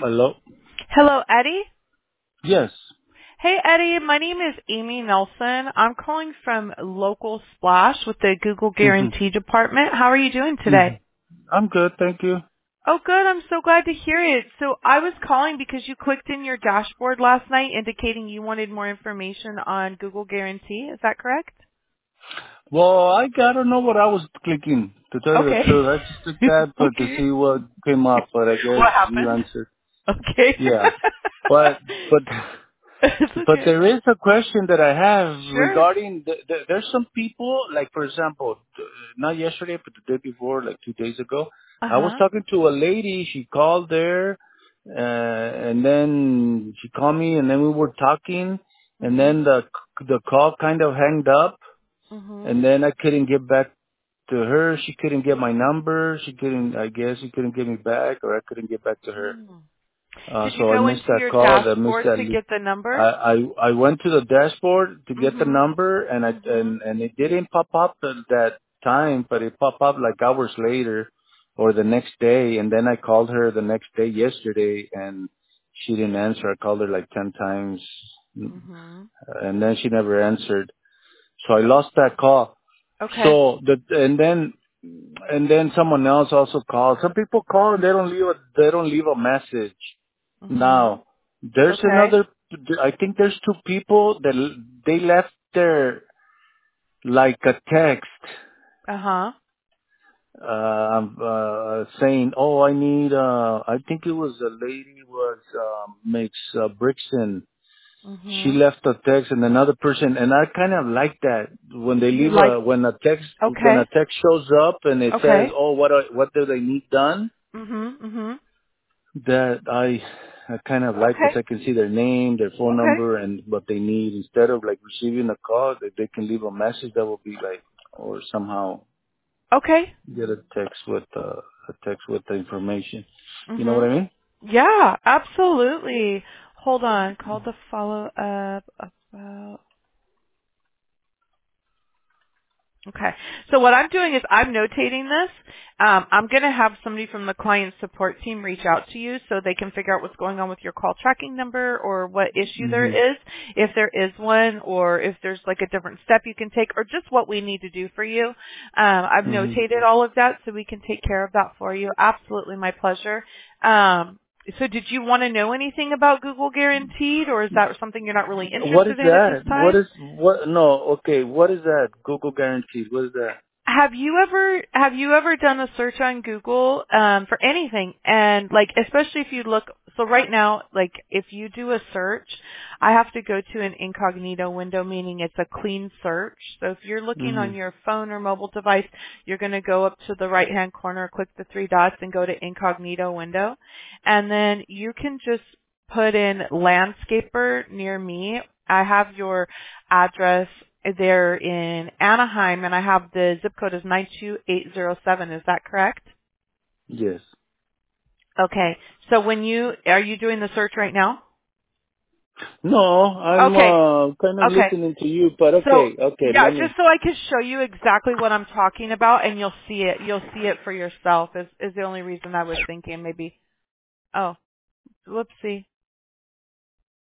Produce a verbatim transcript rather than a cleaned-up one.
Hello? Hello, Eddie. Yes. Hey, Eddie. My name is Amy Nelson. I'm calling from Local Splash with the Google hmm Guarantee Department. How are you doing hmm today? I'm good, thank you. Oh, good. I'm so glad to hear it. So I was calling because you clicked in your dashboard last night indicating you wanted more information on Google Guarantee. Is that correct? Well, I, I don't know what I was clicking, to tell you the Okay. truth. I just took that but to Okay. see what came up, but I guess What you happened? answered. Okay. Yeah. But, but, It's but okay. there is a question that I have Sure. regarding, the, the, there's some people, like for example, not yesterday, but the day before, like two days ago, I was Uh-huh. talking to a lady, she called there, uh, and then she called me and then we were talking and then Mhm. the, the call kind of hanged up and Mhm. then I couldn't get back to her. She couldn't get my number. She couldn't, I guess she couldn't get me back or I couldn't get back to her. Hmm. Uh, Did you so I go missed into that your call. I missed dashboard that. to le- get the number? I, I, I went to the dashboard to get the Mhm. number and I, Mhm. and, and it didn't pop up at that time, but it popped up like hours later or the next day. And then I called her the next day yesterday and she didn't answer. I called her like ten times Mhm. and then she never answered. So I lost that call. Okay. So the and then and then someone else also called. Some people call and they don't leave a they don't leave a message. Mhm. Now there's Okay. another. I think there's two people that l- they left their like a text Uh huh. uh, uh saying, "Oh, I need." uh I think it was a lady was um, makes uh, Brixton. She Mhm. left a text and another person, and I kind of like that when they You leave a like? when a text when a Okay. text shows up and it says, Okay. "Oh, what are, what do they need done?" Mhm. Mhm. That I I kind of like because Okay. I can see their name, their phone Okay. number, and what they need instead of like receiving a call. That they can leave a message that will be like, or somehow Okay. get a text with uh, a text with the information. You know what Mhm. I mean? Yeah, absolutely. Hold on. Call to follow up about. Okay. So what I'm doing is I'm notating this. Um, I'm going to have somebody from the client support team reach out to you so they can figure out what's going on with your call tracking number or what issue there Mhm. is, if there is one, or if there's like a different step you can take, or just what we need to do for you. Um, I've Mhm. notated all of that so we can take care of that for you. Absolutely my pleasure. Um, so did you want to know anything about Google Guaranteed, or is that something you're not really What is interested in at this that? What time? is what? No, okay. What is that? Google Guaranteed. What is that? Have you ever have you ever done a search on Google um, for anything? And like, especially if you look. So right now, like if you do a search, I have to go to an incognito window, meaning it's a clean search. So if you're looking on Mhm. your phone or mobile device, you're going to go up to the right hand corner, click the three dots, and go to incognito window, and then you can just put in landscaper near me. I have your address they're in Anaheim, and I have the zip code is nine two eight zero seven. Is that correct? Yes. Okay. So when you are you doing the search right now? No, I'm Okay. uh kind of Okay. listening to you, but So okay, okay. yeah, Let just me. so I can show you exactly what I'm talking about, and you'll see it. You'll see it for yourself. Is is the only reason I was thinking maybe. Oh, whoopsie.